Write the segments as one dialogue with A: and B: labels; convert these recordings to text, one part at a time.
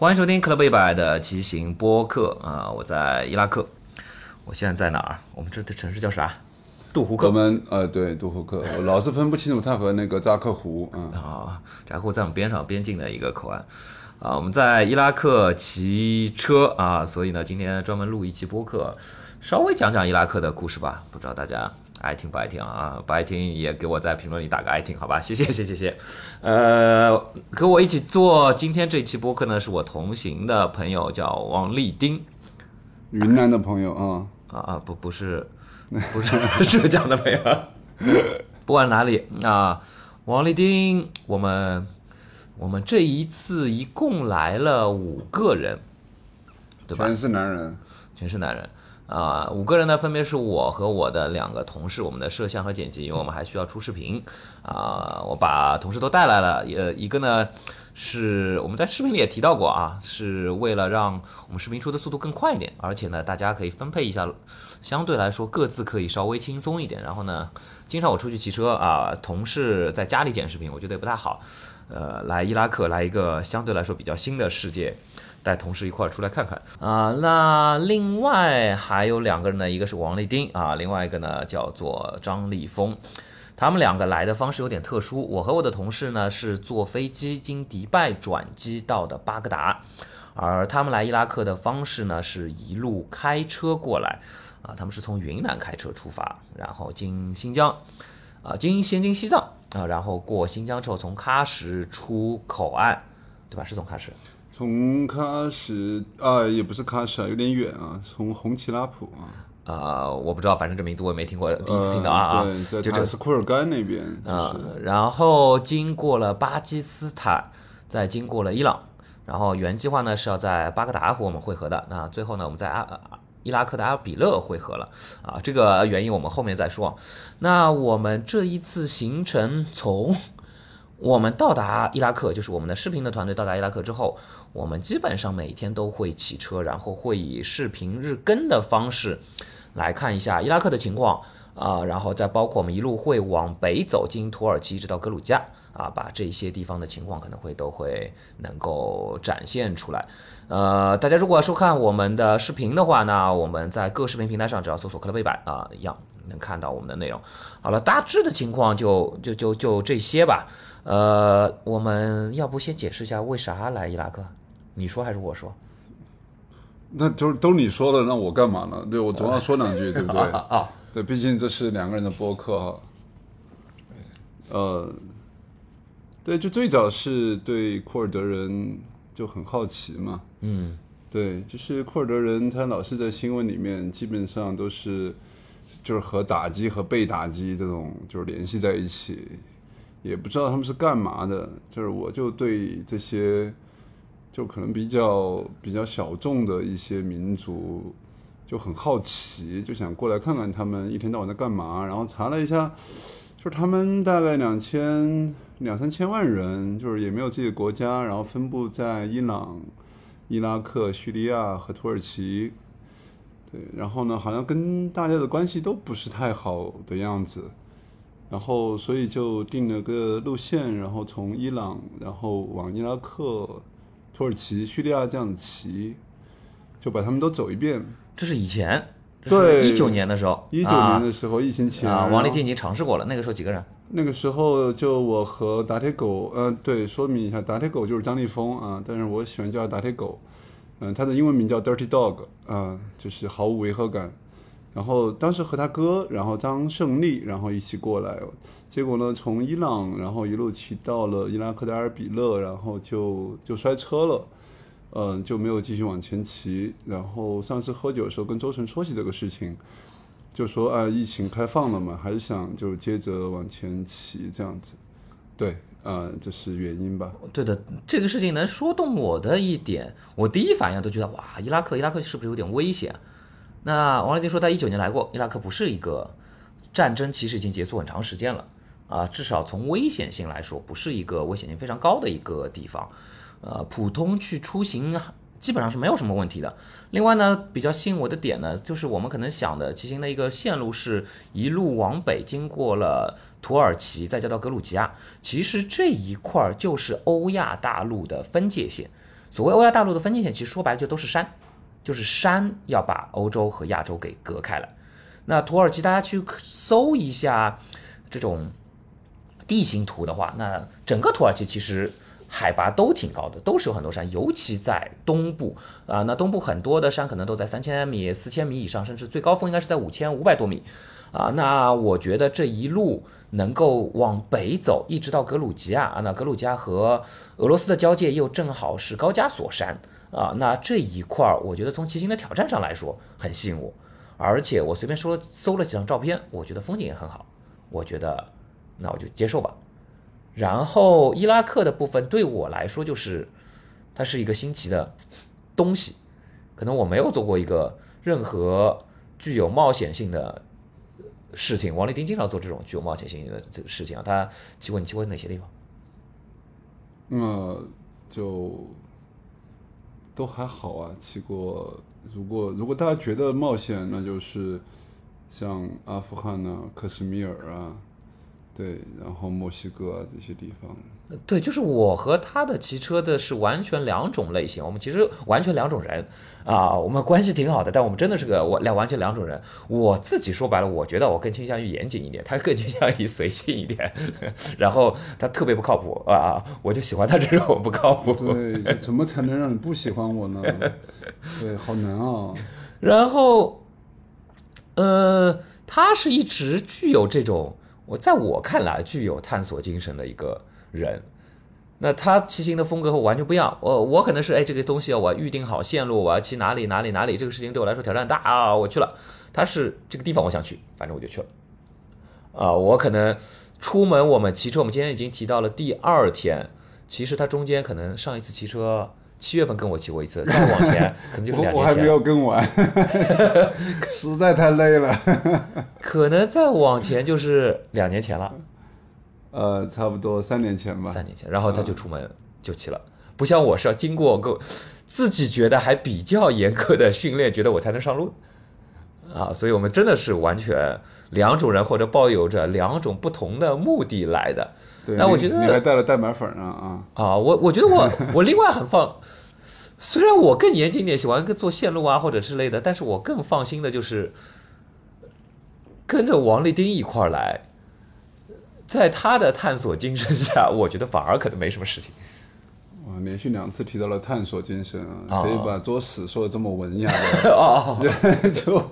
A: 欢迎收听克勒贝百的骑行播客啊！我在伊拉克，我现在在哪儿？我们这的城市叫啥？杜胡克。
B: 我们对，杜胡克，我老是分不清楚它和那个扎克湖
A: 扎克湖在我们边境的一个口岸啊。我们在伊拉克骑车啊，所以呢，今天专门录一期播客，稍微讲讲伊拉克的故事吧。不知道大家爱听不爱听啊？不爱听也给我在评论里打个爱听，好吧？谢谢。和我一起做今天这期播客呢，是我同行的朋友，叫王立丁，
B: 云南的朋友
A: 不是浙江的朋友，不管哪里啊，王立丁，我们这一次一共来了5个人，对吧？
B: 全是男人
A: 啊，5个人呢，分别是我和我的2个同事，我们的摄像和剪辑，因为我们还需要出视频啊。我把同事都带来了，一个呢是我们在视频里也提到过啊，是为了让我们视频出的速度更快一点，而且呢，大家可以分配一下，相对来说各自可以稍微轻松一点。然后呢，经常我出去骑车啊，同事在家里剪视频，我觉得也不太好。来伊拉克来一个相对来说比较新的世界。带同事一块出来看看啊，那另外还有2个人呢，一个是王立丁啊，另外一个呢叫做张立峰。他们2个来的方式有点特殊，我和我的同事呢是坐飞机经迪拜转机到的巴格达，而他们来伊拉克的方式呢是一路开车过来啊，他们是从云南开车出发，然后经新疆啊，先经西藏啊，然后过新疆之后从喀什出口岸，对吧？是从喀什。
B: 从喀什也不是喀什有点远啊，从红旗拉普
A: 我不知道，反正这名字我也没听过，第一次听到
B: 对，在塔斯库尔干那边
A: 然后经过了巴基斯坦，再经过了伊朗，然后原计划呢是要在巴格达和我们会合的，那最后呢我们在伊拉克的阿尔比勒会合了啊，这个原因我们后面再说。那我们这一次行程从我们到达伊拉克，就是我们的视频的团队到达伊拉克之后，我们基本上每天都会骑车，然后会以视频日更的方式来看一下伊拉克的情况然后再包括我们一路会往北走，经土耳其一直到格鲁吉亚把这些地方的情况可能都会能够展现出来。大家如果要收看我们的视频的话，那我们在各视频平台上只要搜索克勒贝百一样能看到我们的内容。好了，大致的情况就这些吧。我们要不先解释一下为啥来伊拉克？你说还是我说？
B: 那都你说了，那我干嘛呢？对，我总要说2句，对不对？对，毕竟这是2个人的播客对，就最早是对库尔德人就很好奇嘛。对，就是库尔德人，他老是在新闻里面基本上都是就是和打击和被打击这种就是联系在一起，也不知道他们是干嘛的。就是我就对这些就可能比较小众的一些民族就很好奇，就想过来看看他们一天到晚在干嘛。然后查了一下，就是他们大概2-3千万人，就是也没有自己的国家，然后分布在伊朗、伊拉克、叙利亚和土耳其。对，然后呢，好像跟大家的关系都不是太好的样子。然后所以就定了个路线，然后从伊朗，然后往伊拉克、土耳其、叙利亚这样骑，就把他们都走一遍。
A: 这是以前，
B: 对
A: ，19年的时候
B: ，19年的时候，疫情前
A: 王立丁已经尝试过了。那个时候几个人？
B: 那个时候就我和打铁狗，对，说明一下，打铁狗就是张立峰但是我喜欢叫他打铁狗，他的英文名叫 Dirty Dog 就是毫无违和感。然后当时和他哥，然后张胜利，然后一起过来，结果呢，从伊朗，然后一路骑到了伊拉克的阿尔比勒，然后就摔车了，就没有继续往前骑。然后上次喝酒的时候跟周晨说起这个事情，就说疫情开放了嘛，还是想就接着往前骑这样子。对，这是原因吧？
A: 对的，这个事情能说动我的一点，我第一反应都觉得哇，伊拉克是不是有点危险？那王立丁说他19年来过，伊拉克不是一个战争，其实已经结束很长时间了至少从危险性来说，不是一个危险性非常高的一个地方，普通去出行基本上是没有什么问题的。另外呢，比较吸引我的点呢，就是我们可能想的骑行的一个线路是一路往北，经过了土耳其，再加到格鲁吉亚，其实这一块就是欧亚大陆的分界线。 所谓欧亚大陆的分界线，其实说白了就都是山，就是山要把欧洲和亚洲给隔开了。那土耳其大家去搜一下这种地形图的话，那整个土耳其其实海拔都挺高的，都是有很多山，尤其在东部啊。那东部很多的山可能都在3000米、4000米以上，甚至最高峰应该是在5500多米啊。那我觉得这一路能够往北走，一直到格鲁吉亚啊。那格鲁吉亚和俄罗斯的交界又正好是高加索山啊。那这一块儿，我觉得从骑行的挑战上来说很吸引我，而且我随便搜了几张照片，我觉得风景也很好，我觉得那我就接受吧。然后伊拉克的部分对我来说就是它是一个新奇的东西，可能我没有做过一个任何具有冒险性的事情。王立丁经常做这种具有冒险性的事情啊，他你骑过哪些地方？
B: 就都还好啊，骑过。如果大家觉得冒险，那就是像阿富汗啊、克什米尔啊。对，然后墨西哥啊这些地方，
A: 对，就是我和他的骑车的是完全两种类型，我们其实完全两种人啊，我们关系挺好的，但我们真的是完全两种人。我自己说白了，我觉得我更倾向于严谨一点，他更倾向于随性一点，然后他特别不靠谱啊，我就喜欢他这种不靠谱。
B: 对，怎么才能让你不喜欢我呢？对，好难啊。
A: 然后，他是一直具有这种。在我看来具有探索精神的一个人，那他骑行的风格和我完全不一样。我可能是这个东西我预定好线路，我要骑哪里，这个事情对我来说挑战大啊，我去了。他是这个地方我想去，反正我就去了。我可能出门我们骑车，我们今天已经提到了第2天，其实他中间可能上一次骑车7月份跟我骑过一次，再往前可能就是2年前
B: 我还没有跟完，实在太累了。
A: 可能再往前就是2年前了。
B: 差不多3年前吧。
A: 3年前，然后他就出门就骑了，不像我是要经过自己觉得还比较严苛的训练，觉得我才能上路啊。所以我们真的是完全两种人，或者抱有着2种不同的目的来的。
B: 对，
A: 那我觉得
B: 你还带了代码粉啊！
A: 我觉得我另外很虽然我更严谨点，喜欢做线路啊或者之类的，但是我更放心的就是跟着王立丁一块来，在他的探索精神下，我觉得反而可能没什么事情。
B: 连续2次提到了探索精神啊，可以把作死说的这么文雅的，就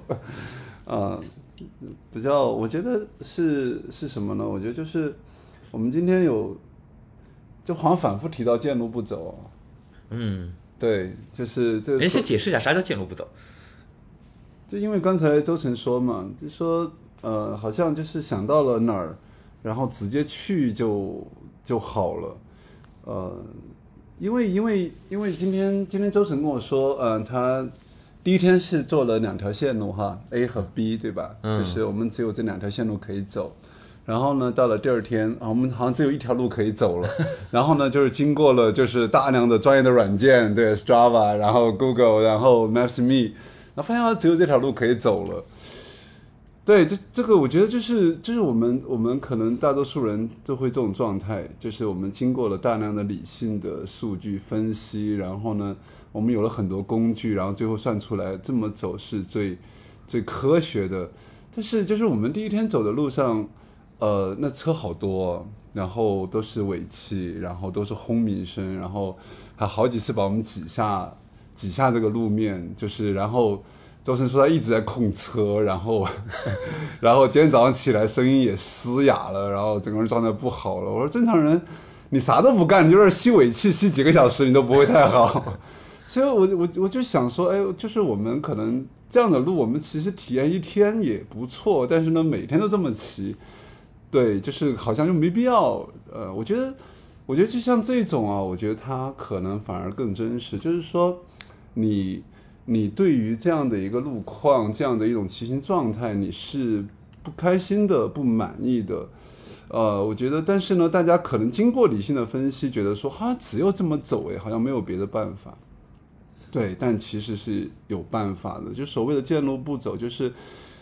B: 比较，我觉得是什么呢？我觉得就是我们今天就好像反复提到见路不走。对，就是这个。
A: 先解释一下啥叫见路不走。
B: 就因为刚才周晨说嘛，就说好像就是想到了哪儿，然后直接去就好了。因为今天周晨跟我说，他第1天是做了2条线路哈 ，A 和 B 对吧？就是我们只有这2条线路可以走。然后呢，到了第2天我们好像只有1条路可以走了。然后呢，就是经过了就是大量的专业的软件，对 Strava， 然后 Google， 然后 Maps.me， 然后发现只有这条路可以走了。对，这个我觉得就是我们可能大多数人都会这种状态，就是我们经过了大量的理性的数据分析，然后呢，我们有了很多工具，然后最后算出来这么走是最科学的。但是就是我们第1天走的路上。那车好多，然后都是尾气，然后都是轰鸣声，然后还好几次把我们挤下这个路面，就是然后周晨说他一直在控车，然后今天早上起来声音也嘶哑了，然后整个人状态不好了。我说正常人你啥都不干，你就是吸尾气吸几个小时你都不会太好。所以我就想说，就是我们可能这样的路我们其实体验1天也不错，但是呢每天都这么骑。对，就是好像就没必要。我觉得就像这种啊，我觉得它可能反而更真实。就是说，你对于这样的一个路况，这样的一种骑行状态，你是不开心的、不满意的。我觉得，但是呢，大家可能经过理性的分析，觉得说，只有这么走，好像没有别的办法。对，但其实是有办法的。就所谓的见路不走，就是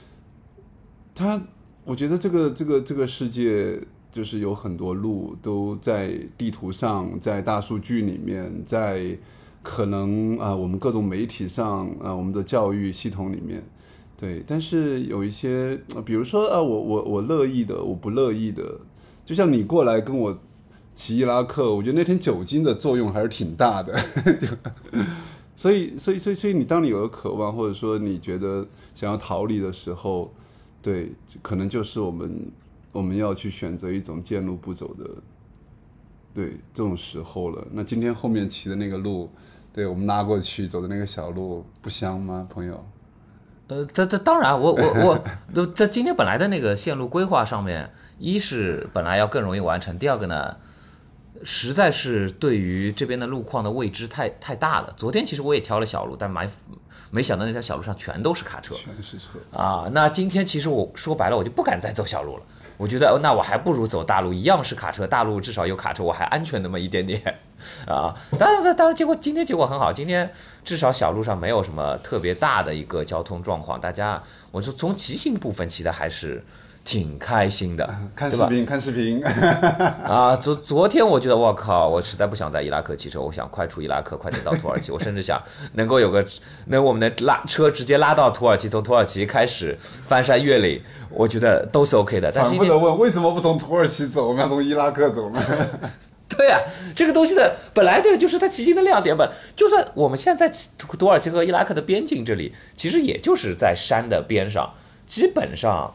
B: 我觉得这个世界就是有很多路都在地图上，在大数据里面，在可能我们各种媒体上我们的教育系统里面，对，但是有一些，比如说我乐意的，我不乐意的，就像你过来跟我骑伊拉克，我觉得那天酒精的作用还是挺大的，所以你当你有了渴望，或者说你觉得想要逃离的时候，对，可能就是我们要去选择一种见路不走的，对，这种时候了。那今天后面骑的那个路，对，我们拉过去走的那个小路，不香吗，朋友？
A: 这当然，我这今天本来的那个线路规划上面，一是本来要更容易完成，第二个呢，实在是对于这边的路况的未知太大了。昨天其实我也挑了小路，但没想到那条小路上全都是卡车，
B: 全是车
A: 啊。那今天其实我说白了，我就不敢再走小路了。我觉得那我还不如走大路，一样是卡车，大路至少有卡车，我还安全那么一点点啊。当然今天结果很好，今天至少小路上没有什么特别大的一个交通状况，大家我说从骑行部分骑的还是挺开心的，
B: 看视频
A: 啊！昨天我觉得我靠，我实在不想在伊拉克骑车，我想快出伊拉克，快点到土耳其。我甚至想能够我们的车直接拉到土耳其，从土耳其开始翻山越岭，我觉得都是 OK 的。但
B: 反复的问为什么不从土耳其走，我们要从伊拉克走呢？
A: 对啊，这个东西的本来的就是它骑行的亮点吧。就算我们现在在土耳其和伊拉克的边境这里，其实也就是在山的边上，基本上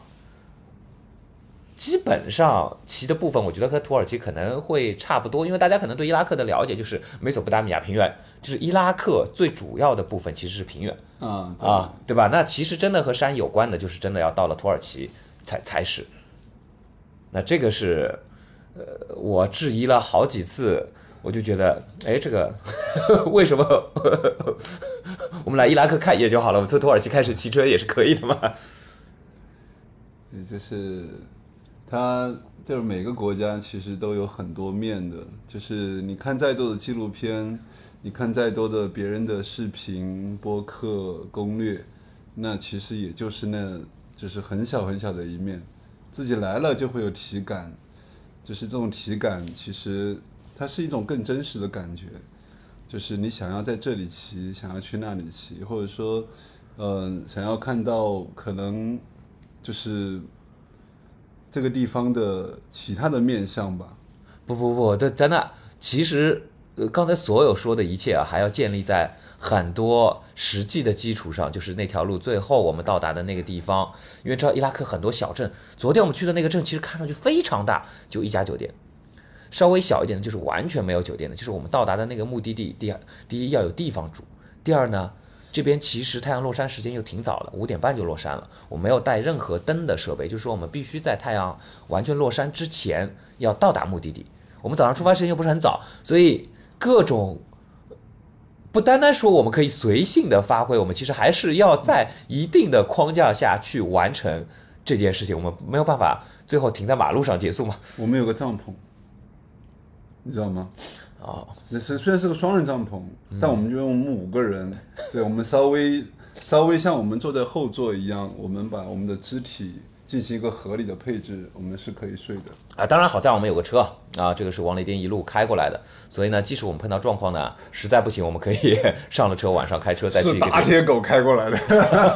A: 骑的部分，我觉得和土耳其可能会差不多，因为大家可能对伊拉克的了解就是美索不达米亚平原，就是伊拉克最主要的部分其实是平原对吧？那其实真的和山有关的，就是真的要到了土耳其才是。那这个是我质疑了好几次，我就觉得，哎，这个为什么我们来伊拉克看一眼就好了？我从土耳其开始骑车也是可以的嘛？
B: 也就是它就是每个国家其实都有很多面的，就是你看再多的纪录片，你看再多的别人的视频、播客、攻略，那其实也就是很小很小的一面，自己来了就会有体感，就是这种体感其实它是一种更真实的感觉，就是你想要在这里骑，想要去那里骑，或者说想要看到可能就是这个地方的其他的面向吧。
A: 不，这真的，其实刚才所有说的一切还要建立在很多实际的基础上，就是那条路最后我们到达的那个地方，因为知道伊拉克很多小镇，昨天我们去的那个镇其实看上去非常大，就一家酒店，稍微小一点的就是完全没有酒店的，就是我们到达的那个目的地，第一要有地方住，第二呢，这边其实太阳落山时间又挺早了，5点半就落山了，我没有带任何灯的设备，就是说我们必须在太阳完全落山之前要到达目的地。我们早上出发时间又不是很早，所以各种不单单说我们可以随性的发挥，我们其实还是要在一定的框架下去完成这件事情，我们没有办法最后停在马路上结束嘛。
B: 我们有个帐篷，你知道吗？那虽然是个双人帐篷，但我们就用我们5个人，对，我们稍微像我们坐在后座一样，我们把我们的肢体进行一个合理的配置，我们是可以睡的
A: 当然好在我们有个车这个是王雷丁一路开过来的，所以呢，即使我们碰到状况呢，实在不行，我们可以上了车，晚上开车再去一个。
B: 是打铁狗开过来的。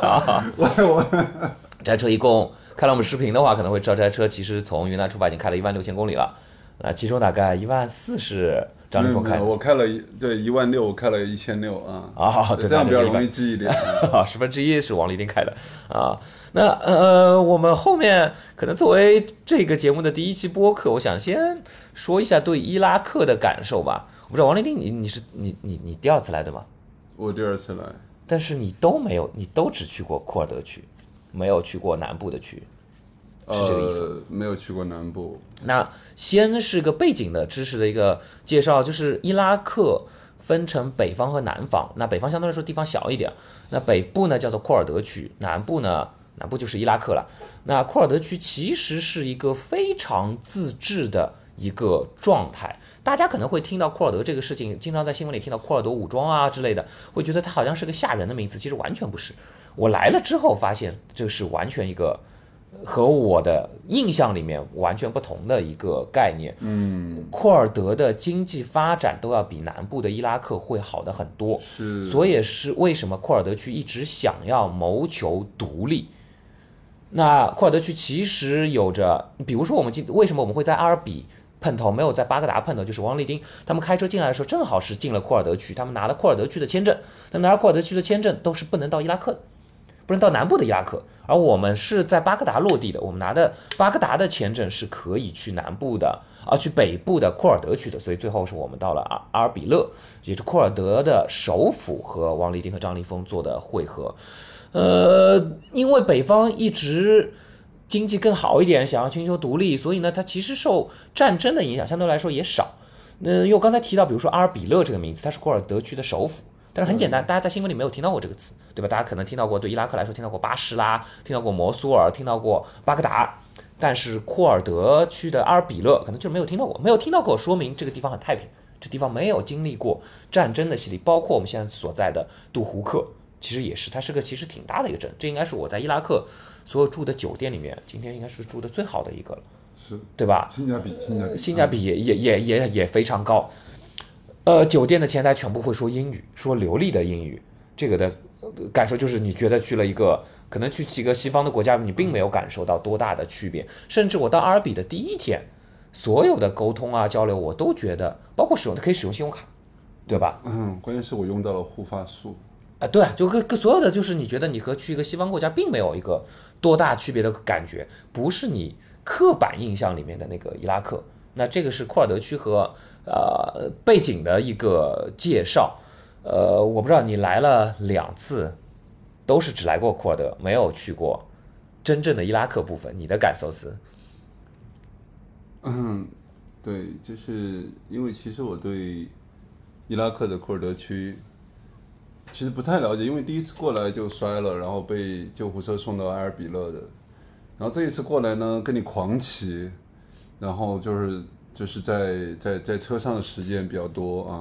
A: 这台车一共看了我们视频的话，可能会知道这台车其实从云南出发已经开了16000公里了，其中大概14000是张立峰开的。
B: 我开了16000，我开了1600
A: 对，
B: 这样比较容易记一点。
A: 1/10是王立丁开的那我们后面可能作为这个节目的第一期播客，我想先说一下对伊拉克的感受吧。我不知道王立丁你第2次来对吗？
B: 我第2次来，
A: 但是你都只去过库尔德区，没有去过南部的区，是这个意思？
B: 没有去过南部。
A: 那先是个背景的知识的一个介绍，就是伊拉克分成北方和南方，那北方相对来说地方小一点，那北部呢叫做库尔德区，南部就是伊拉克了。那库尔德区其实是一个非常自治的一个状态，大家可能会听到库尔德这个事情，经常在新闻里听到库尔德武装之类的，会觉得它好像是个吓人的名词，其实完全不是。我来了之后发现，这是完全一个和我的印象里面完全不同的一个概念。库尔德的经济发展都要比南部的伊拉克会好的很多，所以是为什么库尔德区一直想要谋求独立。那库尔德区其实有着，比如说为什么我们会在阿尔比碰头，没有在巴格达碰头，就是王立丁他们开车进来的时候，正好是进了库尔德区，他们拿了库尔德区的签证，他们拿了库尔德区的签证都是不能到伊拉克的，不能到南部的伊拉克，而我们是在巴格达落地的，我们拿的巴格达的签证是可以去南部的，去北部的库尔德区的，所以最后是我们到了阿尔比勒，也是库尔德的首府，和王立丁和张立峰做的会合。因为北方一直经济更好一点，想要寻求独立，所以呢，它其实受战争的影响相对来说也少。因为我刚才提到，比如说阿尔比勒这个名字，它是库尔德区的首府，但是很简单，大家在新闻里没有听到过这个词，对吧？大家可能听到过，对伊拉克来说听到过巴士拉，听到过摩苏尔，听到过巴格达，但是库尔德区的阿尔比勒可能就没有听到过，没有听到过，说明这个地方很太平，这地方没有经历过战争的洗礼，包括我们现在所在的杜胡克。其实也是，它是个其实挺大的一个镇，这应该是我在伊拉克所有住的酒店里面，今天应该是住的最好的一个了，
B: 是，
A: 对吧？性价比也非常高。酒店的前台全部会说英语，说流利的英语，这个的感受就是你觉得去了一个，可能去几个西方的国家，你并没有感受到多大的区别。甚至我到阿尔比的第一天，所有的沟通交流，我都觉得，包括可以使用信用卡，对吧？
B: 关键是我用到了护发素。
A: 对，就跟所有的，就是你觉得你和去一个西方国家并没有一个多大区别的感觉，不是你刻板印象里面的那个伊拉克。那这个是库尔德区和背景的一个介绍。我不知道你来了2次，都是只来过库尔德，没有去过真正的伊拉克部分，你的感受是？
B: 对，就是因为其实我对伊拉克的库尔德区其实不太了解，因为第一次过来就摔了，然后被救护车送到埃尔比勒的。然后这一次过来呢，跟你狂骑，然后就是在车上的时间比较多啊。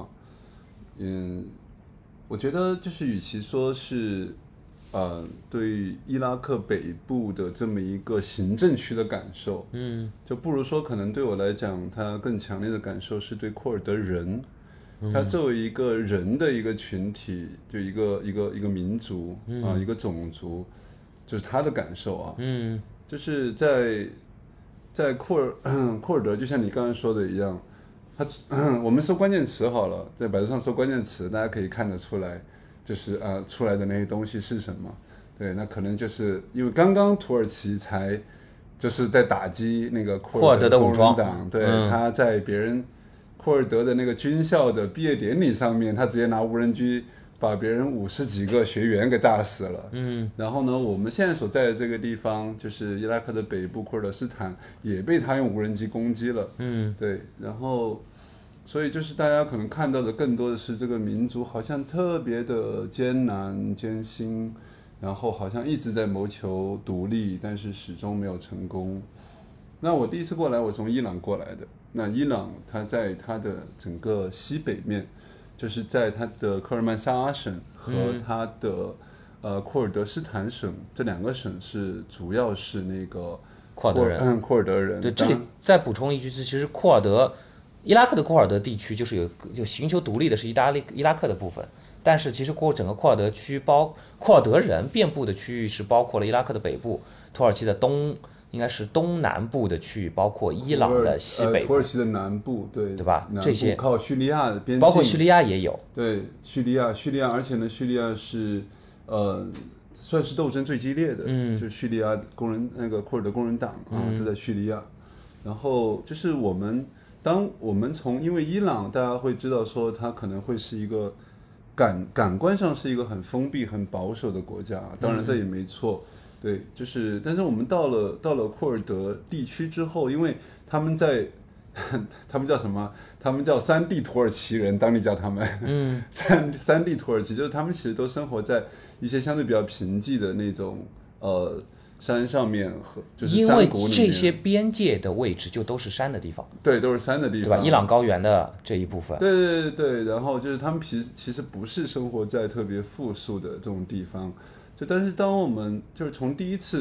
B: 我觉得就是与其说是对伊拉克北部的这么一个行政区的感受，就不如说可能对我来讲，它更强烈的感受是对库尔德人。他作为一个人的一个群体，就一个民族一个种族，就是他的感受啊，就是在库尔德，就像你刚才说的一样，我们搜关键词好了，在百度上搜关键词，大家可以看得出来，就是出来的那些东西是什么？对，那可能就是因为刚刚土耳其才就是在打击那个库尔德的武装党，对，他在别人库尔德的那个军校的毕业典礼上面，他直接拿无人机把别人50几个学员给炸死了。然后呢，我们现在所在的这个地方，就是伊拉克的北部库尔德斯坦，也被他用无人机攻击了。对，然后所以就是大家可能看到的更多的是这个民族好像特别的艰难艰辛，然后好像一直在谋求独立，但是始终没有成功。那我第一次过来，我从伊朗过来的。那伊朗它在它的整个西北面，就是在它的科尔曼沙阿省和它的库尔德斯坦省这2个省是主要是那个
A: 库尔德人。
B: 库尔德人。
A: 对，这里再补充一句，其实伊拉克的库尔德地区就是有寻求独立的是伊拉克的部分，但是其实整个库尔德区库尔德人遍布的区域是包括了伊拉克的北部、土耳其的应该是东南部的区域，包括伊朗的西北部，
B: 土耳其的南部，对
A: 吧？这些
B: 靠叙利亚的边境，
A: 包括叙利亚也有。
B: 对，叙利亚，而且呢，叙利亚是算是斗争最激烈的，就叙利亚那个库尔德工人党就在叙利亚。然后就是当我们因为伊朗，大家会知道说它可能会是一个感官上是一个很封闭、很保守的国家，当然这也没错。对，但是我们到了库尔德地区之后，因为他们叫什么？他们叫山地土耳其人，当地叫他们，山地土耳其，就是他们其实都生活在一些相对比较贫瘠的那种山上面和就是山谷里面。
A: 因为这些边界的位置就都是山的地方，
B: 对，都是山的地方，
A: 对吧？伊朗高原的这一部分，
B: 对，然后就是他们其实不是生活在特别富庶的这种地方。但是当我们就是从第一次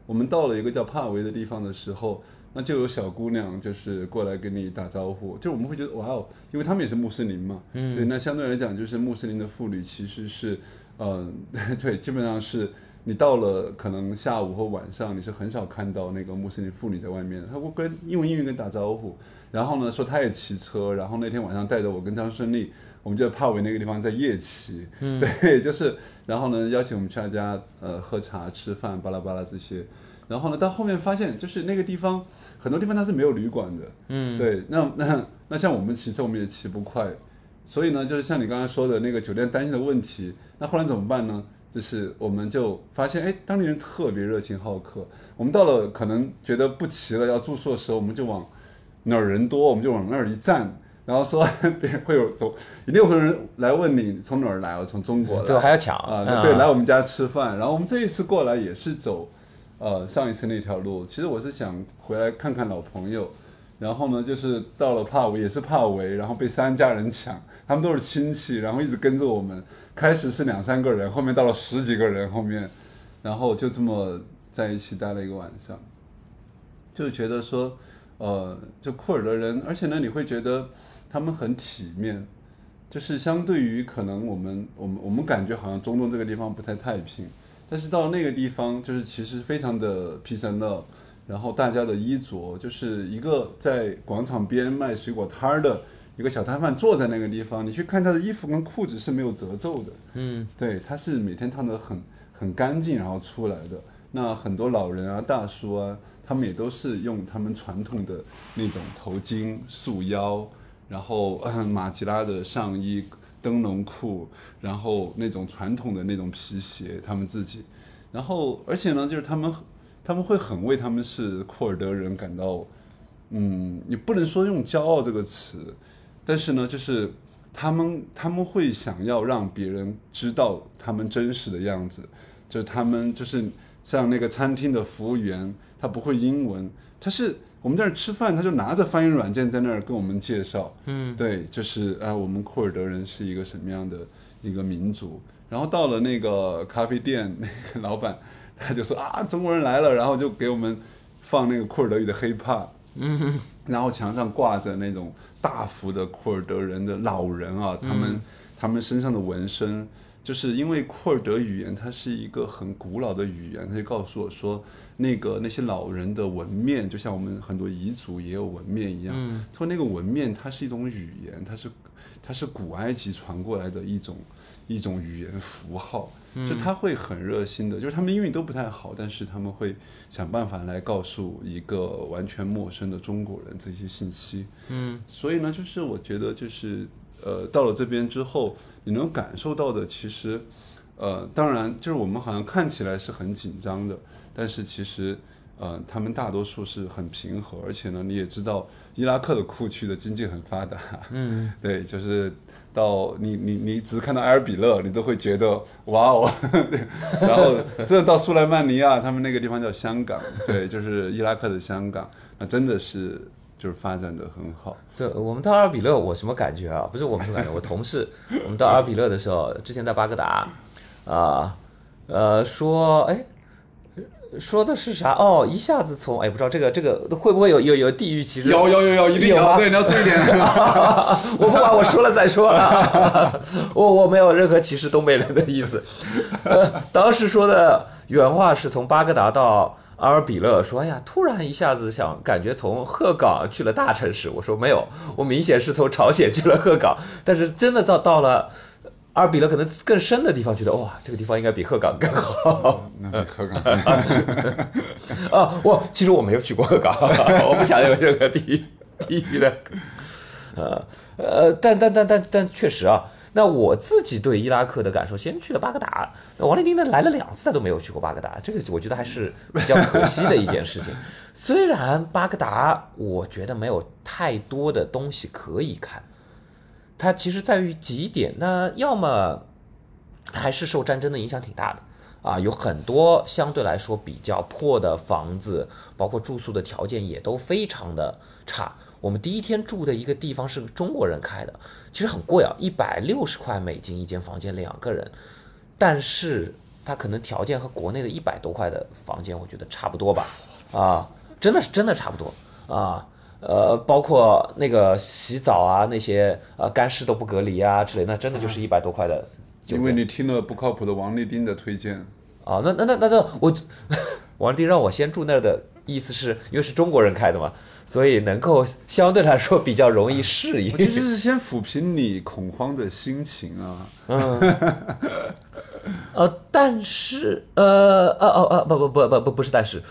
B: 我们到了一个叫帕维的地方的时候，那就有小姑娘就是过来跟你打招呼，就我们会觉得哇哦，因为他们也是穆斯林嘛，对，那相对来讲就是穆斯林的妇女其实是，对，基本上是你到了可能下午或晚上，你是很少看到那个穆斯林妇女在外面，她会用英语跟打招呼，然后呢说她也骑车，然后那天晚上带着我跟张顺利，我们就在帕维那个地方在夜骑，对，就是然后呢邀请我们去他家喝茶吃饭巴拉巴拉这些。然后呢，到后面发现，就是那个地方，很多地方它是没有旅馆的，对，那像我们骑车，我们也骑不快，所以呢，就是像你刚才说的那个酒店担心的问题，那后来怎么办呢？就是我们就发现，哎，当地人特别热情好客，我们到了可能觉得不骑了要住宿的时候，我们就往哪儿人多，我们就往那儿一站。然后说别人会一定会有人来问你从哪儿来，我从中国来，
A: 最后还要抢
B: 对，来我们家吃饭。然后我们这一次过来也是走。上一次那条路，其实我是想回来看看老朋友，然后呢，就是到了帕维，也是帕维，然后被3家人抢，他们都是亲戚，然后一直跟着我们，开始是2、3个人，后面到了10几个人后面，然后就这么在一起待了一个晚上，就觉得说，就库尔德人，而且呢，你会觉得他们很体面，就是相对于可能我们感觉好像中东这个地方不太太平。但是到那个地方，就是其实非常的 peace and love， 然后大家的衣着就是一个在广场边卖水果摊的一个小摊贩坐在那个地方，你去看他的衣服跟裤子是没有褶皱的，对，他是每天烫得很干净然后出来的。那很多老人啊、大叔啊，他们也都是用他们传统的那种头巾束腰，然后马吉拉的上衣。灯笼裤，然后那种传统的那种皮鞋，他们自己，然后而且呢，就是他们会很为他们是库尔德人感到，你不能说用骄傲这个词，但是呢，就是他们会想要让别人知道他们真实的样子，就是他们就是像那个餐厅的服务员，他不会英文，他是。我们在那吃饭，他就拿着翻译软件在那儿跟我们介绍，对，就是我们库尔德人是一个什么样的一个民族。然后到了那个咖啡店，那个老板他就说中国人来了，然后就给我们放那个库尔德语的hiphop，然后墙上挂着那种大幅的库尔德人的老人啊，他们身上的纹身。就是因为库尔德语言它是一个很古老的语言，他就告诉我说，那些老人的纹面，就像我们很多彝族也有纹面一样，他说那个纹面它是一种语言，它是古埃及传过来的一种语言符号，就他会很热心的，就是他们英语都不太好，但是他们会想办法来告诉一个完全陌生的中国人这些信息，所以呢，就是我觉得就是到了这边之后，你能感受到的其实，当然就是我们好像看起来是很紧张的，但是其实他们大多数是很平和，而且呢，你也知道伊拉克的库区的经济很发达，对，就是到你只看到埃尔比勒，你都会觉得哇哦，然后真的到苏莱曼尼亚，他们那个地方叫香港，对，就是伊拉克的香港，那真的是。就是发展的很好。
A: 对，我们到阿尔比勒，我什么感觉啊？不是我们什么感觉，我同事，我们到阿尔比勒的时候，之前在巴格达，说的是啥？哦，一下子从不知道这个会不会有地域歧视？
B: 有，一定有，对，你要注意点。
A: 我不管，我说了再说了，我没有任何歧视东北人的意思。当时说的原话是从巴格达到阿尔比勒，说哎呀，突然一下子感觉从鹤岗去了大城市。我说没有，我明显是从朝鲜去了鹤岗，但是真的到了阿尔比勒可能更深的地方，觉得哇，这个地方应该比鹤岗更好。
B: 那比鹤岗
A: 其实我没有去过鹤岗，我不想有任何地域的。但确实啊。那我自己对伊拉克的感受，先去了巴格达。王立丁呢来了2次，他都没有去过巴格达，这个我觉得还是比较可惜的一件事情。虽然巴格达我觉得没有太多的东西可以看，它其实在于几点，那要么还是受战争的影响挺大的有很多相对来说比较破的房子，包括住宿的条件也都非常的差。我们第一天住的一个地方是中国人开的，其实很贵啊，$160一间房间2个人，但是它可能条件和国内的100多块的房间，我觉得差不多吧，啊，真的差不多啊。包括那个洗澡啊，那些干湿都不隔离啊之类，那真的就是100多块的酒店。
B: 因为你听了不靠谱的王立丁的推荐
A: 啊，那我王立丁让我先住那儿的意思是因为是中国人开的嘛，所以能够相对来说比较容易适应。
B: 这就是先抚平你恐慌的心情啊。
A: 但是不是，但是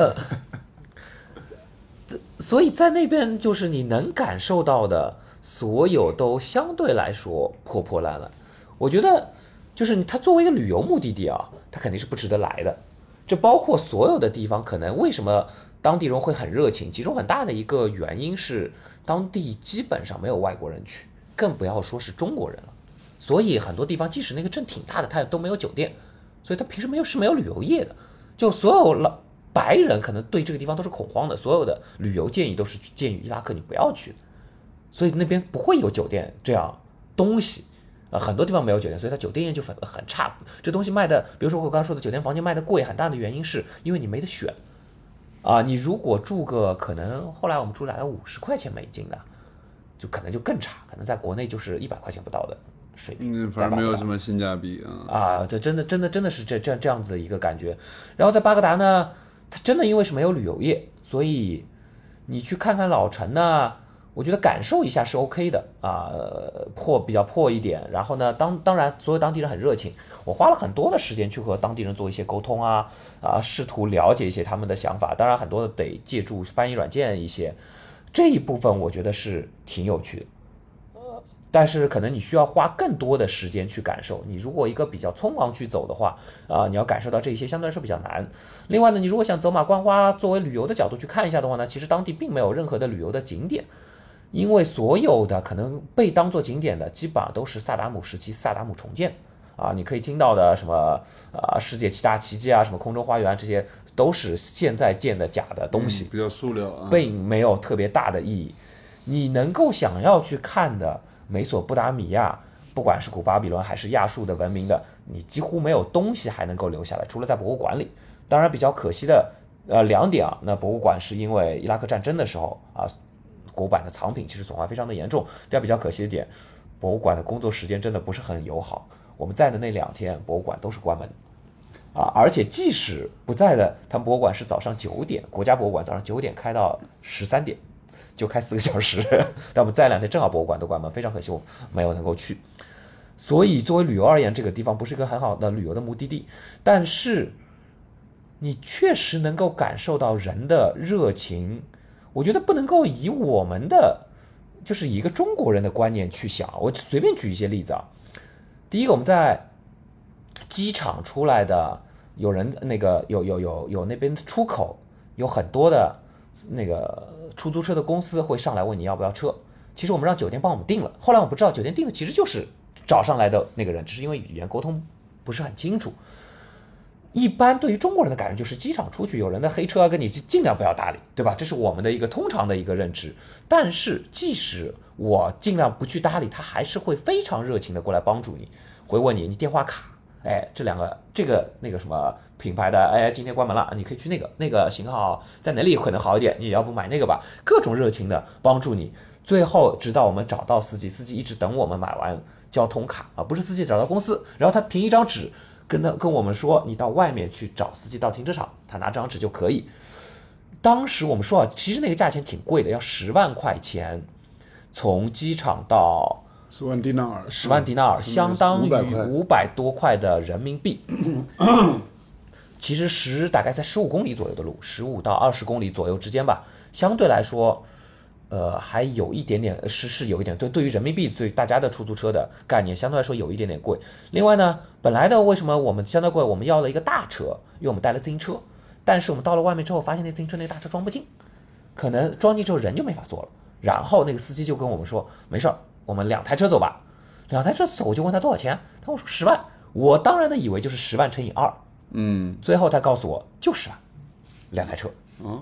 A: 所以在那边就是你能感受到的所有都相对来说破破烂烂。我觉得就是它作为一个旅游目的地啊，它肯定是不值得来的。这包括所有的地方，可能为什么当地人会很热情，其中很大的一个原因是当地基本上没有外国人去，更不要说是中国人了。所以很多地方即使那个镇挺大的，它都没有酒店，所以它平时没有旅游业的。就所有白人可能对这个地方都是恐慌的，所有的旅游建议都是建议伊拉克你不要去，所以那边不会有酒店这样东西。很多地方没有酒店，所以它酒店业就很差。这东西卖的，比如说我刚刚说的酒店房间卖的贵，很大的原因是因为你没得选啊。你如果住个可能后来我们住来了50块钱美金的，就可能就更差，可能在国内就是100块钱不到的水平。
B: 反正没有什么性价比
A: 啊。这真的是这样子的一个感觉。然后在巴格达呢，它真的因为是没有旅游业，所以你去看看老城呢，我觉得感受一下是 OK 的啊，比较破一点。然后呢，当然所有当地人很热情，我花了很多的时间去和当地人做一些沟通试图了解一些他们的想法。当然很多得借助翻译软件一些，这一部分我觉得是挺有趣的。但是可能你需要花更多的时间去感受。你如果一个比较匆忙去走的话，你要感受到这些相对来说比较难。另外呢，你如果想走马观花作为旅游的角度去看一下的话呢，其实当地并没有任何的旅游的景点，因为所有的可能被当作景点的基本上都是萨达姆时期萨达姆重建你可以听到的什么世界7大奇迹什么空中花园，这些都是现在建的假的东西，
B: 比较塑料
A: 并没有特别大的意义。你能够想要去看的美索不达米亚，不管是古巴比伦还是亚述的文明的，你几乎没有东西还能够留下来，除了在博物馆里。当然比较可惜的2点那博物馆是因为伊拉克战争的时候国馆的藏品其实损坏非常的严重。第二比较可惜的点，博物馆的工作时间真的不是很友好，我们在的那2天博物馆都是关门的而且即使不在的，他们博物馆是早上9点，国家博物馆早上9点开到13点，就开4个小时。但我们在2天正好博物馆都关门，非常可惜我没有能够去。所以作为旅游而言，这个地方不是一个很好的旅游的目的地，但是你确实能够感受到人的热情。我觉得不能够以我们的就是以一个中国人的观念去想。我随便举一些例子第一个，我们在机场出来的有人那个有那边出口有很多的那个出租车的公司会上来问你要不要车，其实我们让酒店帮我们订了，后来我不知道酒店订的其实就是找上来的那个人，只是因为语言沟通不是很清楚。一般对于中国人的感觉就是机场出去有人的黑车跟你尽量不要搭理，对吧？这是我们的一个通常的一个认知。但是即使我尽量不去搭理，他还是会非常热情的过来帮助你，会问你电话卡，这个那个什么品牌的，今天关门了，你可以去那个型号在哪里可能好一点，你要不买那个吧，各种热情的帮助你。最后直到我们找到司机一直等我们买完交通卡不是司机找到公司，然后他凭一张纸跟我们说，你到外面去找司机到停车场，他拿这张纸就可以。当时我们说其实那个价钱挺贵的，要10万块钱，从机场到
B: 10万迪纳尔
A: ，10万迪纳尔相当于500多块的人民币。其实大概在15公里左右的路，15到20公里左右之间吧，相对来说还有一点点是有一点对于人民币对大家的出租车的概念相对来说有一点点贵。另外呢，本来的为什么我们相对贵，我们要了一个大车，因为我们带了自行车，但是我们到了外面之后发现那自行车那大车装不进，可能装进之后人就没法坐了。然后那个司机就跟我们说没事，我们2台车走吧。2台车走，我就问他多少钱，他跟我说10万。我当然的以为就是10万乘以2，最后他告诉我就10万，2台车。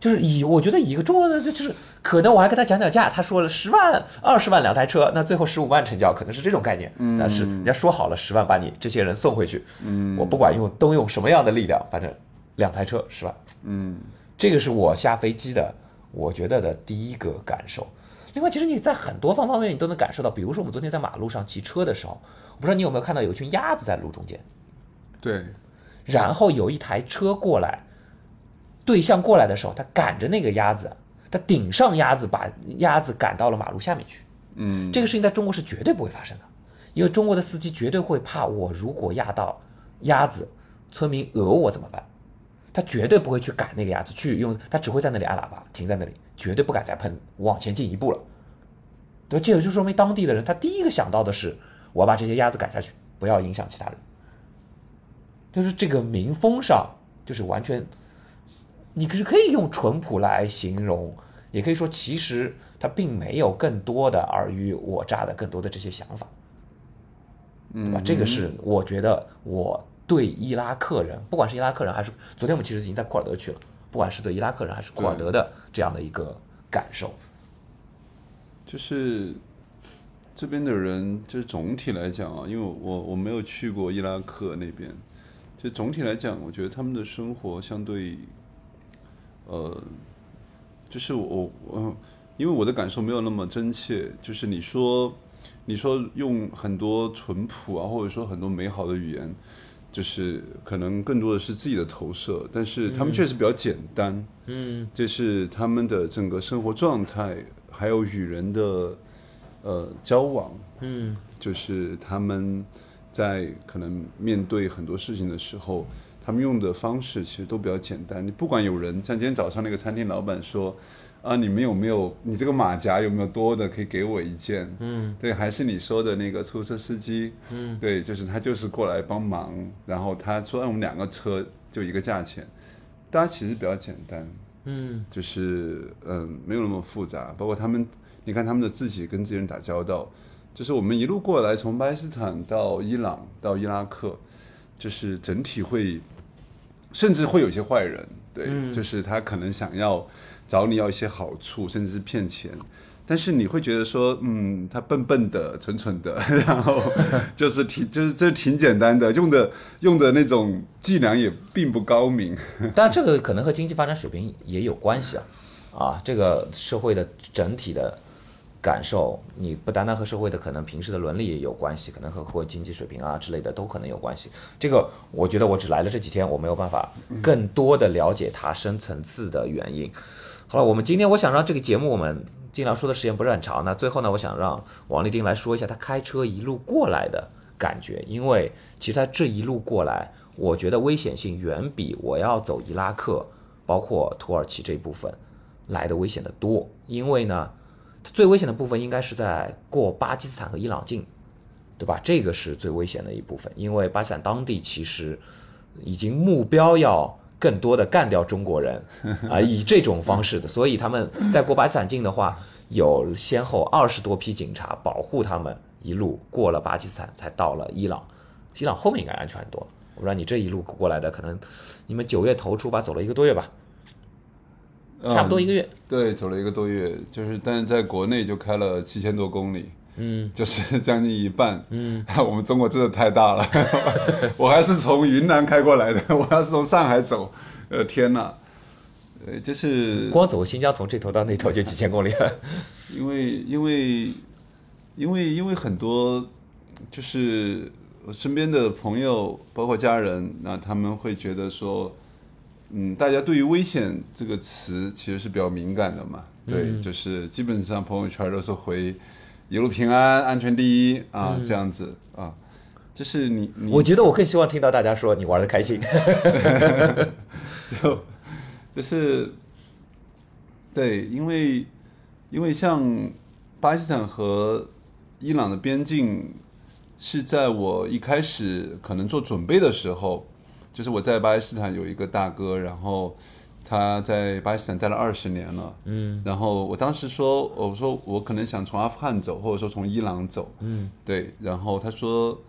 A: 就是我觉得以一个中国的就是可能我还跟他讲价，他说了10万、20万2台车，那最后15万成交，可能是这种概念。但是人家说好了10万把你这些人送回去，我不管都用什么样的力量，反正2台车10万。这个是我下飞机的，我觉得的第一个感受。另外，其实你在很多方面你都能感受到，比如说我们昨天在马路上骑车的时候，我不知道你有没有看到有一群鸭子在路中间。
B: 对。
A: 然后有一台车过来，对向过来的时候，他赶着那个鸭子，他顶上鸭子，把鸭子赶到了马路下面去。这个事情在中国是绝对不会发生的，因为中国的司机绝对会怕我如果压到鸭子，村民讹我怎么办？他绝对不会去赶那个鸭子，他只会在那里按喇叭，停在那里，绝对不敢再往前进一步了。对，这也就说明当地的人他第一个想到的是，我要把这些鸭子赶下去，不要影响其他人。就是这个民风上，就是完全，你可以用淳朴来形容，也可以说其实他并没有更多的尔虞我诈的更多的这些想法，对吧？这个是我觉得我对伊拉克人，不管是伊拉克人还是昨天我们其实已经在库尔德去了，不管是对伊拉克人还是库尔德的这样的一个感受，
B: 就是这边的人，就是总体来讲啊，因为我没有去过伊拉克那边。就总体来讲，我觉得他们的生活相对，就是因为我的感受没有那么真切。就是你说用很多淳朴啊，或者说很多美好的语言，就是可能更多的是自己的投射，但是他们确实比较简单。这是他们的整个生活状态，还有与人的交往。就是他们在可能面对很多事情的时候，他们用的方式其实都比较简单。你不管有人像今天早上那个餐厅老板说啊，你们有没有你这个马甲有没有多的可以给我一件？对，还是你说的那个出租车司机，对，就是他就是过来帮忙，然后他说我们2个车就一个价钱，大家其实比较简单，就是没有那么复杂。包括他们，你看他们的自己跟这些人打交道。就是我们一路过来，从巴基斯坦到伊朗到伊拉克，就是整体甚至会有一些坏人，对，就是他可能想要找你要一些好处，甚至是骗钱，但是你会觉得说，他笨笨的、蠢蠢的，然后就是这挺简单的，用的那种伎俩也并不高明。
A: 当然，这个可能和经济发展水平也有关系啊，这个社会的整体的感受，你不单单和社会的可能平时的伦理也有关系，可能和经济水平啊之类的都可能有关系。这个我觉得我只来了这几天，我没有办法更多的了解它深层次的原因。好了，我想让这个节目我们尽量说的时间不是很长，那最后呢，我想让王立丁来说一下他开车一路过来的感觉，因为其实他这一路过来，我觉得危险性远比我要走伊拉克包括土耳其这一部分来的危险的多。因为呢，最危险的部分应该是在过巴基斯坦和伊朗境，对吧？这个是最危险的一部分，因为巴基斯坦当地其实已经目标要更多的干掉中国人以这种方式的，所以他们在过巴基斯坦境的话，有先后20多批警察保护他们一路过了巴基斯坦，才到了伊朗。伊朗后面应该安全很多。我不知道你这一路过来的，可能你们9月头出发走了1个多月吧？差不多1个月。
B: 对，走了1个多月，但是在国内就开了7000多公里。就是将近一半。我们中国真的太大了。我还是从云南开过来的，我要是从上海走，天哪！就是
A: 光走新疆从这头到那头就几千公里了。
B: 因为很多就是我身边的朋友，包括家人，那他们会觉得说，大家对于危险这个词其实是比较敏感的嘛。对，就是基本上朋友圈都是回一路平安，安全第一啊，这样子啊，就是你，
A: 我觉得我更希望听到大家说你玩得开心，
B: 就是对，因为像巴基斯坦和伊朗的边境是在我一开始可能做准备的时候，就是我在巴基斯坦有一个大哥，然后他在巴基斯坦待了20年了，然后我当时说，我说我可能想从阿富汗走，或者说从伊朗走，对，然后他说，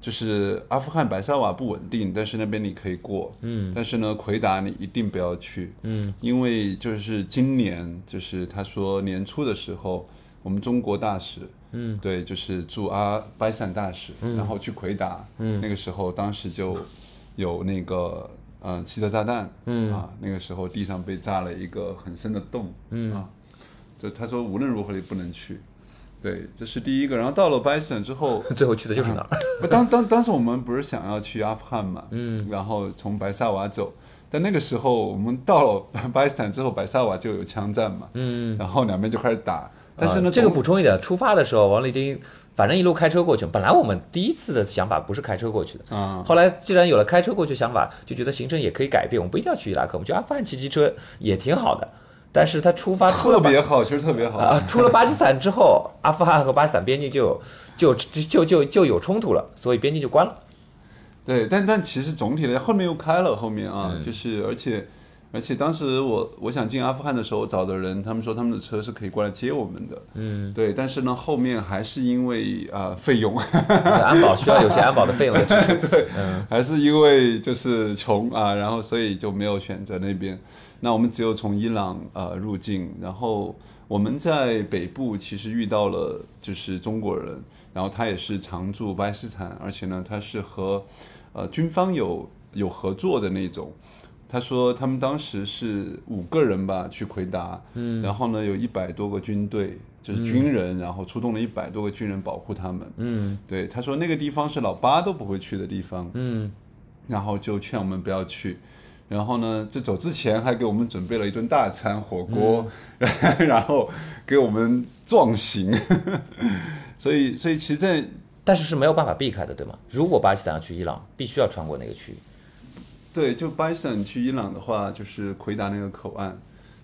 B: 就是阿富汗白萨瓦不稳定，但是那边你可以过，但是呢，奎达你一定不要去，因为就是今年就是他说年初的时候，我们中国大使，对，就是驻巴基斯坦大使，然后去奎达，那个时候当时就有那个汽车炸弹，那个时候地上被炸了一个很深的洞，就他说无论如何也不能去。对，这是第一个。然后到了巴基斯坦之后，
A: 最后去的就是哪儿？
B: 当时我们不是想要去阿富汗嘛，然后从白萨瓦走，但那个时候我们到了巴基斯坦之后，白萨瓦就有枪战嘛，然后两边就开始打。但是呢，
A: 这个补充一点，出发的时候王立丁反正一路开车过去，本来我们第一次的想法不是开车过去的，后来既然有了开车过去想法，就觉得行程也可以改变，我们不一定要去伊拉克，我们去阿富汗骑骑车也挺好的。但是他出发
B: 特别好，其实特别好
A: 出了巴基斯坦之后，阿富汗和巴基斯坦边境就有冲突了，所以边境就关了。
B: 对，但其实总体来后面又开了，后面就是而且当时我想进阿富汗的时候找的人，他们说他们的车是可以过来接我们的，对，但是呢后面还是因为费用，
A: 安保需要有些安保的费用的支持，
B: 对，还是因为就是穷然后所以就没有选择那边。那我们只有从伊朗入境，然后我们在北部其实遇到了就是中国人，然后他也是常驻巴基斯坦，而且呢他是和军方有合作的那种。他说他们当时是5个人吧去奎达，然后呢有100多个军队，就是军人，然后出动了100多个军人保护他们。对，他说那个地方是老八都不会去的地方，然后就劝我们不要去。然后呢，就走之前还给我们准备了一顿大餐火锅，然后给我们壮行。所以其实
A: 但是没有办法避开的，对吗？如果巴基斯坦要去伊朗，必须要穿过那个区域。
B: 对，就巴基斯坦去伊朗的话，就是奎达那个口岸。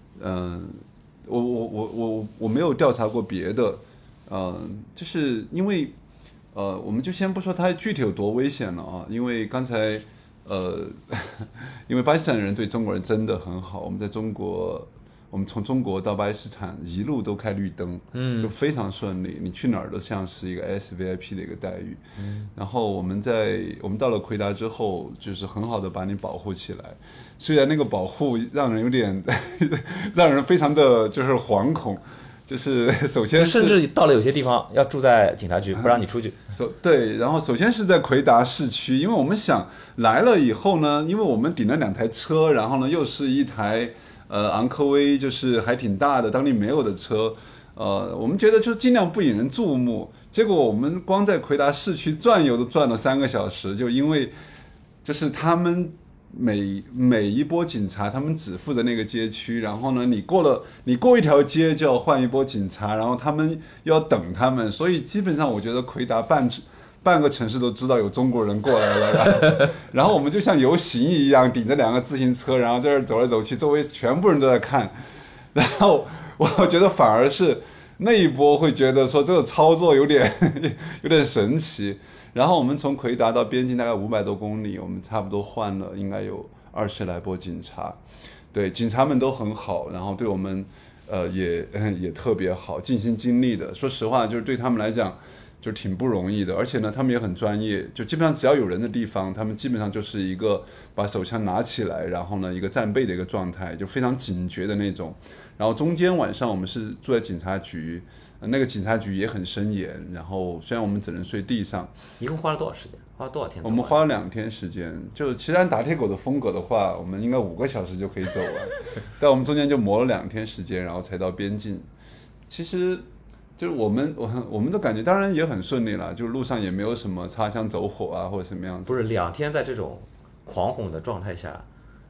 B: 我没有调查过别的，就是因为我们就先不说它具体有多危险了啊，因为刚才。因为巴基斯坦人对中国人真的很好，我们从中国到巴基斯坦一路都开绿灯，就非常顺利，你去哪儿都像是一个 SVIP 的一个待遇。然后我们到了奎达之后，就是很好的把你保护起来，虽然那个保护让人有点让人非常的就是惶恐。就是首先
A: 甚至到了有些地方要住在警察局，不让你出去。
B: 对，然后首先是在奎达市区，因为我们想来了以后呢，因为我们顶了2台车，然后呢又是一台昂科威，就是还挺大的，当地没有的车，我们觉得就尽量不引人注目。结果我们光在奎达市区转悠都转了3个小时，就因为就是他们。每一波警察，他们只负责那个街区，然后呢，你过一条街就要换一波警察，然后他们又要等他们，所以基本上我觉得奎达半个城市都知道有中国人过来了，然后我们就像游行一样，顶着2个自行车，然后在这儿走来走去，周围全部人都在看，然后我觉得反而是那一波会觉得说这个操作有点神奇。然后我们从奎达到边境大概500多公里，我们差不多换了应该有20来波警察，对，警察们都很好，然后对我们也特别好，尽心尽力的。说实话，就是对他们来讲就挺不容易的，而且呢，他们也很专业，就基本上只要有人的地方，他们基本上就是一个把手枪拿起来，然后呢一个战备的一个状态，就非常警觉的那种。然后中间晚上我们是住在警察局。那个警察局也很森严，然后虽然我们只能睡地上。
A: 一共花了多少时间？花了多少天？
B: 我们花了2天时间。就其实按打铁狗的风格的话，我们应该5个小时就可以走完，但我们中间就磨了2天时间，然后才到边境。其实就是我们的感觉当然也很顺利了，就是路上也没有什么擦枪走火啊或者什么样子。
A: 不是2天在这种狂轰的状态下。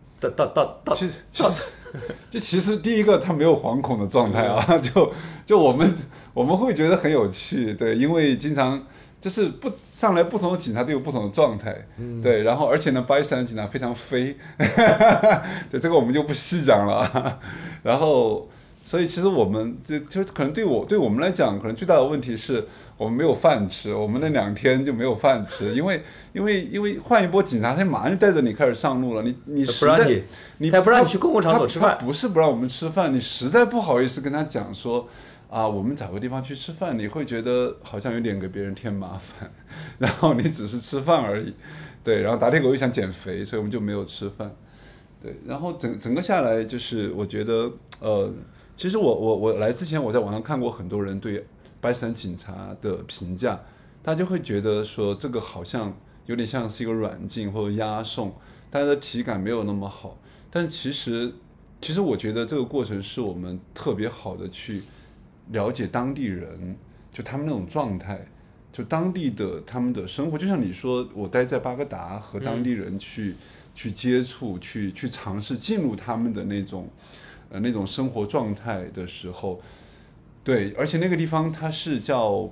B: 其实第一个他没有惶恐的状态啊，就我们会觉得很有趣，对，因为经常就是上来不同的警察都有不同的状态，对，然后而且呢，巴基斯坦警察非常飞，对，这个我们就不细讲了，然后。所以其实我们就可能对我们来讲，可能最大的问题是我们没有饭吃，我们那2天就没有饭吃，因为换一波警察，他马上就带着你开始上路了，你实在
A: 他不让你去公共场所吃饭，
B: 他不是不让我们吃饭，你实在不好意思跟他讲说， 我们找个地方去吃饭，你会觉得好像有点给别人添麻烦，然后你只是吃饭而已，对，然后打铁狗又想减肥，所以我们就没有吃饭，对，然后整个下来就是我觉得其实我来之前我在网上看过很多人对巴基斯坦警察的评价，大家就会觉得说这个好像有点像是一个软禁或者押送，大家的体感没有那么好，但其实我觉得这个过程是我们特别好的去了解当地人，就他们那种状态，就当地的他们的生活，就像你说，我待在巴格达和当地人去接触，去尝试进入他们的那种生活状态的时候，对，而且那个地方它是叫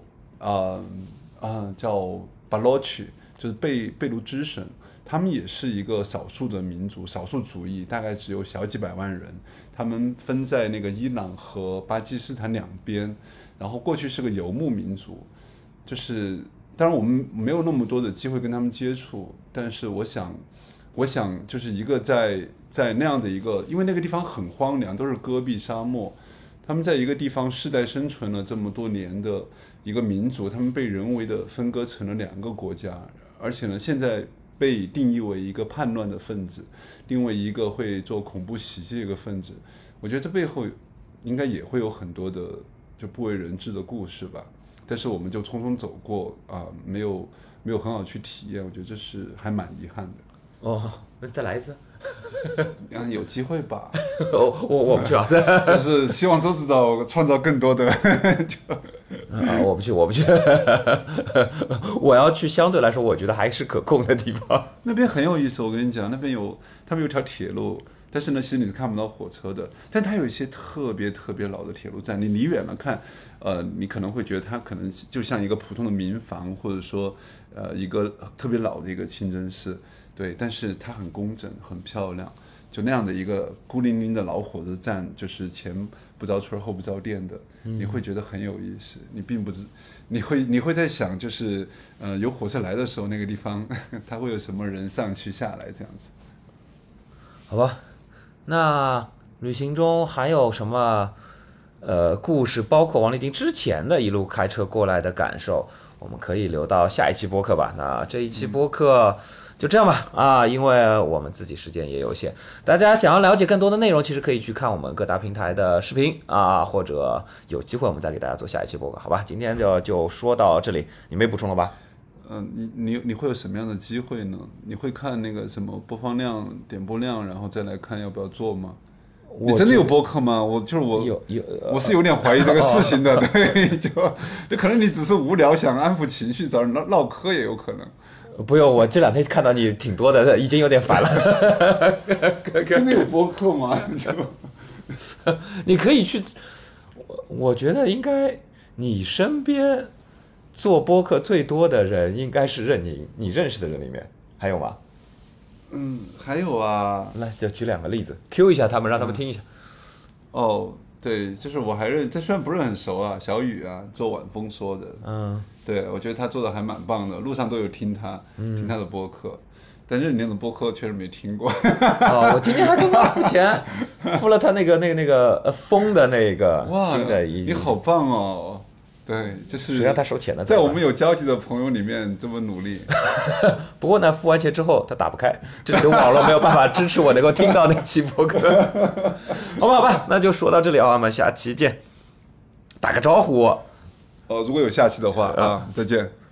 B: 巴洛奇，就是贝卢支省。他们也是一个少数的民族，少数族裔，大概只有小几百万人。他们分在那个伊朗和巴基斯坦两边，然后过去是个游牧民族。就是当然我们没有那么多的机会跟他们接触，但是我想就是一个在那样的一个，因为那个地方很荒凉，都是戈壁沙漠。他们在一个地方世代生存了这么多年的一个民族，他们被人为的分割成了2个国家，而且呢，现在被定义为一个叛乱的分子，定为一个会做恐怖袭击的一个分子。我觉得这背后应该也会有很多的就不为人知的故事吧。但是我们就匆匆走过没有很好去体验，我觉得这是还蛮遗憾的。
A: 哦，那再来一次。
B: 有机会吧。
A: 我不去啊。
B: 就是希望周指导创造更多的
A: 我不去。我要去相对来说我觉得还是可控的地方。
B: 那边很有意思，我跟你讲，他们有条铁路，但是呢其实你是看不到火车的，但它有一些特别特别老的铁路站，你离远了看你可能会觉得它可能就像一个普通的民房，或者说一个特别老的一个清真寺，对，但是它很工整很漂亮，就那样的一个孤零零的老火车站，就是前不着村后不着店的，你会觉得很有意思。你并不知你会在想，就是有火车来的时候，那个地方它会有什么人上去下来这样子。
A: 好吧，那旅行中还有什么故事，包括王立丁之前的一路开车过来的感受，我们可以留到下一期播客吧。那这一期播客就这样吧因为我们自己时间也有限，大家想要了解更多的内容，其实可以去看我们各大平台的视频或者有机会我们再给大家做下一期播客，好吧？今天就说到这里，你没补充了吧？
B: 你会有什么样的机会呢？你会看那个什么播放量、点播量，然后再来看要不要做吗？你真的有播客吗？我是有点怀疑这个事情的。对，就可能你只是无聊想安抚情绪，找人唠嗑也有可能。
A: 不用，我这2天看到你挺多的，已经有点烦了。
B: 真的有播客吗？
A: 你可以去，我觉得应该你身边做播客最多的人应该是你认识的人里面，还有吗？
B: 还有啊，
A: 来就举2个例子 ，Q 一下他们，让他们听一下。
B: 对，就是我还这虽然不是很熟小雨做晚风说的，对，我觉得他做的还蛮棒的，路上都有听他的播客，但是你那种播客确实没听过。
A: 我今天还跟他付钱，付了他那个风的那个新的
B: 你好棒哦。对，就是
A: 谁让他收钱呢？
B: 在我们有交集的朋友里面这么努力。
A: 不过呢，付完钱之后他打不开，这里的网络没有办法支持我能够听到那期播客。好吧，那就说到这里我们下期见，打个招呼。
B: 如果有下期的话再见。